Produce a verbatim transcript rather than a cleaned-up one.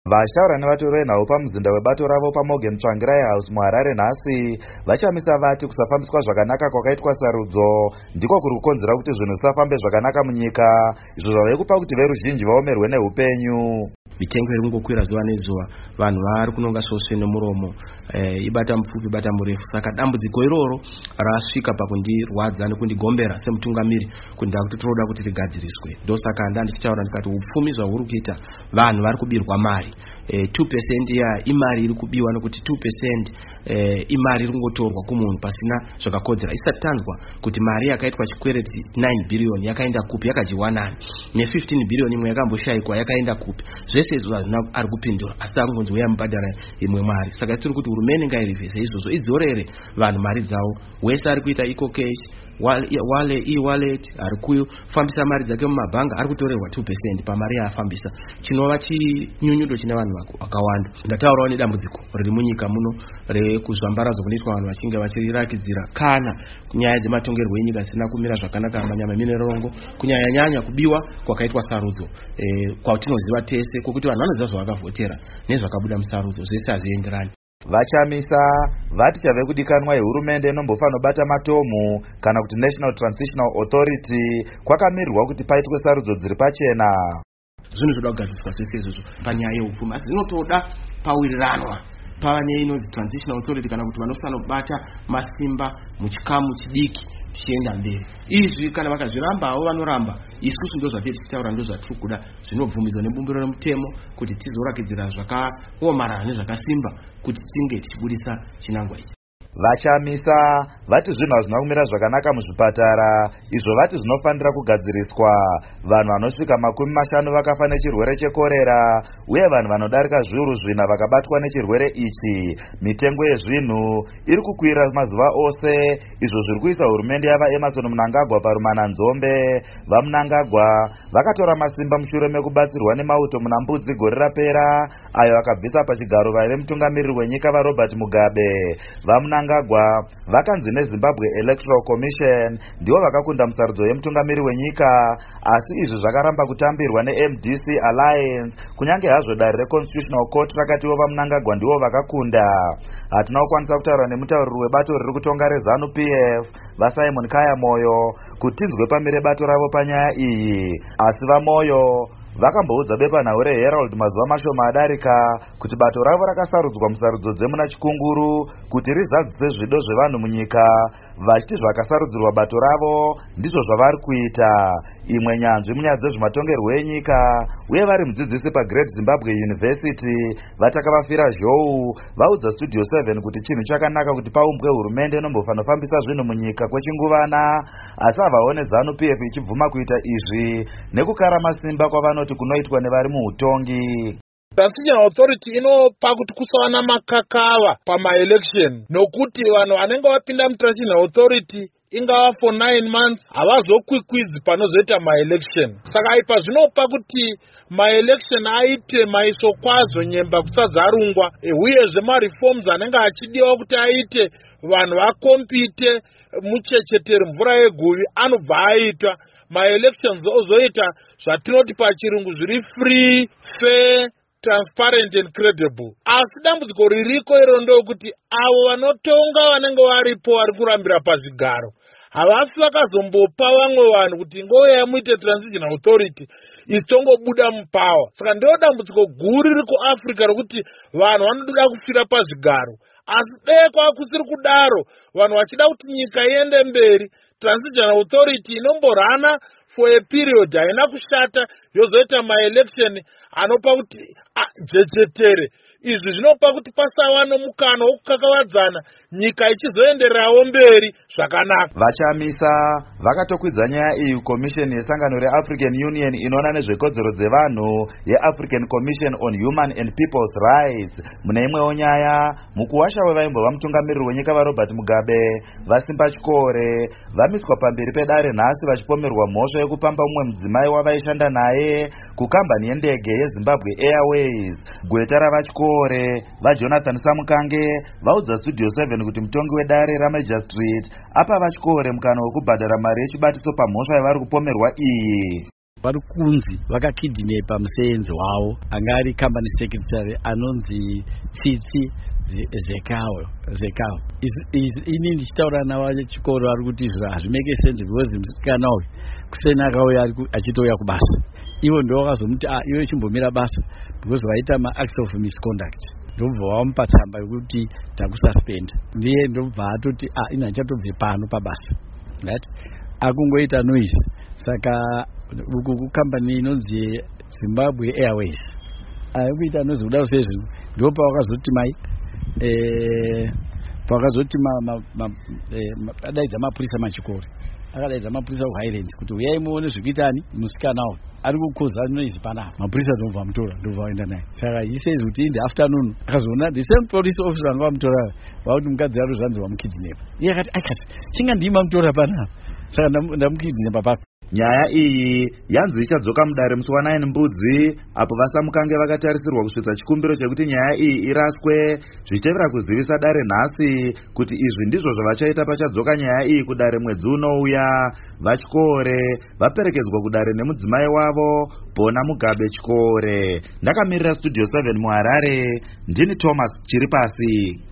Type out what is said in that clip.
Vashaura nevatori venhau pamuzinda webato ravo paMorgan Tsvangirai House muHarare nhasi vachamisa vati kusafambiswa zvakanaka kwakaitwa sarudzo ndiko kuri kukonzera kuti zvinhu zvisafambe zvakanaka munyika, izvo zvave kupa kuti veruzhinji vaomerwe neupenyu. Mitengo iri kungokwira zuva nezuva, vanhu vari kunonga sosve nemuromo, e, ibata mupfupi ibata murefu. Saka dambudziko iroro rasvika pakundirwadza nekundigombera semutungamiri kundida kuti tinoda kuti rigadziriswe. Ndosaka ndandichitaura ndikati upfumi zvahuri kuita vanhu vari kubirwa mari. E, two percent ya imari iri kubiwa nekuti two percent e, imari iri kungotorwa kumunhu pasina zvakakodzera. Isati tanzwa kuti mari yakaitwa chikwereti nine billion yakaenda kupi, yakadyiwa nani, ne fifteen billion imwe yakamboshayikwa yakaenda kupi. Zvese izvo hazvina ari kupindura, asi angonzi uya mubhadhara imwe mari. Saka tiri kuti hurumende ngairivhese izvozvo, idzorere vanhu mari dzavo. Wese ari kuita eco cash, wale e-wallet, ari kufambisa mari dzake mumabhanga, ari kutorerwa two percent pamari yaafambisa, chinova chinyunyudo chine vanhu vakawanda. Ndataurawo nedambudziko riri munyika muno rekuzvambaradzo kunoitwa vanhu vachinge vachirakidzira kana nyaya dzematongerwo enyika zvisina kumira zvakanaka manyama minerongo, kunyanya nyanya kubiwa kwakaitwa sarudzo e, kwatinoziva tese kwekuti vanhu vanoziva zvavakavhotera nezvakabuda musarudzo, zvese hazvienderani. Vachamisa vati chave kudikanwa yehurumende inombofano bata matomu kana kuti National Transitional Authority kwakamirirwa kuti paitwe sarudzo dziri pachena. Zvinhu zvoda kugadziswa zvese izvozvo panyaya yeupfumi, asi zvinotoda pawiriranwa pava neinonzi Transitional Authority kana kuti vanosanobata masimba muchikamu chidiki tichienda mberi. Izvi kana vakazvirambawo vanoramba, isusu ndo zvatiri tichitaura ndo zvatiri kuda, zvinobvumidzwa nebumbiro remutemo kuti tizorakidzira zvakaomarara nezvakasimba kuti tinge tichibudisa chinangwa ichi. Vachamisa vati zvinhu hazvina kumira zvakanaka muzvipatara, izvo vati zvinofanira kugadziriswa. Vanhu vanosvika makumi mashanu vakafa nechirwere chekorera uye vanhu vanodarika zviuru zvina vakabatwa nechirwere ichi. Mitengo yezvinhu iri kukwira mazuva ose, izvo zviri kuisa hurumende yava Emmerson Mnangagwa parumana nzombe. VaMnangagwa vakatora masimba mushure mekubatsirwa nemauto muna Mbudzi gore rapera, ayo akabvisa pachigaro vaive mutungamiriri wenyika vaRobert Mugabe. VaMnangagwa Mnangagwa vakanzi neZimbabwe Electoral Commission ndivo vakakunda musarudzo yemutungamiri wenyika, asi izvi zvakaramba kutambirwa neM D C Alliance, kunyange hazvo dari reConstitutional Court rakatiwo vaMnangagwa ndivo vakakunda. Hatina kukwanisa kutaura nemutauriri webato riri kutonga reZANU P F vaSimon Kaya Moyo kuti tinzwe pamire bato ravo panyaya iyi, asi vaMoyo vakamboudza bepanhau reHerald mazuva mashoma adarika kuti bato ravo rakasarudzwa musarudzo dzemuna Chikunguru kuti rizadzise zvido zvevanhu munyika, vachiti zvakasarudzirwa bato ravo ndizvo zvavari kuita. Imwe nyanzvi munyaya dzezvematongerwo enyika uye vari mudzidzisi paGreat Zimbabwe University vatakavafira zhou vaudza Studio seven kuti chinhu chakanaka kuti paumbwe hurumende inombofanofambisa zvinhu munyika kwechinguvana, asi havawo neZANU P F ichibvuma kuita izvi nekukara masimba kwavanoti kunoitwa nevari muutongi. Transitional Authority inopa kuti kusawana makakava pama-election, nokuti vanhu vanenge vapinda muTransitional Authority ingava for nine months havazokwikwidzi panozoita ma-election. Saka ipa zvinopa kuti ma-election aite maiso kwazo, nyemba kusazarungwa, e, uyezve ma-reforms anenge achidiwa kuti aite vanhu vakompite muchechetere mvura yeguvi anobva aitwa. Ma-elections ozoita zvatinoti pachirungu zviri free, fair, transparent and credible. Asi dambudziko ririko iro ndokuti avo vanotonga vanenge varipo vari kurambira pazvigaro havafi vakazombopa vamwe vanhu kuti ngoya muite Transitional Authority isitongobuda mupawa. Saka ndio dambudziko guru riri kuAfrica rokuti vanhu vanoda kufira pazvigaro, asi dai kwakusiri kudaro, vanhu vachida kuti nyika iende mberi, Transitional Authority inomborana for a period haina kushata yozoita ma-election anopa kuti jechetere. Izvi zvinopa kuti pasava nomukana wokukakavadzana, nyika ichizoendererawo mberi zvakanaka. Vachamisa vakatokwidza nyaya iyi Commission yesangano reAfrican Union inoona nezvekodzero dzevanhu yeAfrican Commission on Human and People's Rights. Mune imwewo nyaya, mukuwasha wevaimbova mutungamiriri wenyika vaRobert Mugabe vaSimba Chikore vamiswa pamberi pedare nhasi vachipomerwa mhosva yekupamba mumwe mudzimai wavaishanda naye kukambani yendege yeZimbabwe Airways. Gweta ravachikore vaJonathan Samukange vaudza Studio seven kuti mutongi wedare raMajor Street apa vachikore mukana wekubhadhara mari yechibatiso pamhosva yavari kupomerwa iyi. vari kunzi vakakidhinepa musenzi wavo anga ari company secretary anonzi Tsitsi Zekawo Zekawo. Ini ndichitaura navachikoro vari kuti izvo hazvimeke sense because musikana uyu kuseni akauya achitouya kubasa. Ivo ndo vakazomuti ah iwe chimbomira basa because vaita ma-acts of misconduct. Ndobva vamupa tsamba yokuti takususpend. Ndiye ndobva atoti ah ina chatobve pano pabasa. Right? Akungoita noise. Saka uku company inonzi Zimbabwe Airways. Akuita noise kudaro sezvo ndopa vakazoti mai eh pakazoti ma adaidza mapurisa machikoro. Akadaidza mapurisa kuHighlands kuti uyai muone zvikuitani musikana uyu ari kukoza noise panapa. Mapurisa ndobva mutora ndobva vaenda naye. Saka he says kuti in the afternoon akazoona the same police officer anga vamutora vakuti mukadzi ari zvanzi vamukidhinepa. Iye akati akati chingandiima mutora panapa. Saka ndamukidhinepa papa. Nyaya iyi yanzi ichadzoka mudare musi wa9 Mbudzi apo vasamukange vakatarisirwa kusvitsa chikumbiro chekuti nyaya iyi iraswe zvichitevera kuzivisa dare nhasi kuti izvi ndizvo zvavachaita pachadzoka nyaya iyi kudare mwedzi unouya. Vachikore vaperekedzwa kudare nemudzimai wavo Bona Mugabe Chikore. Ndakamirira Studio seven muHarare, ndini Thomas Chiripasi.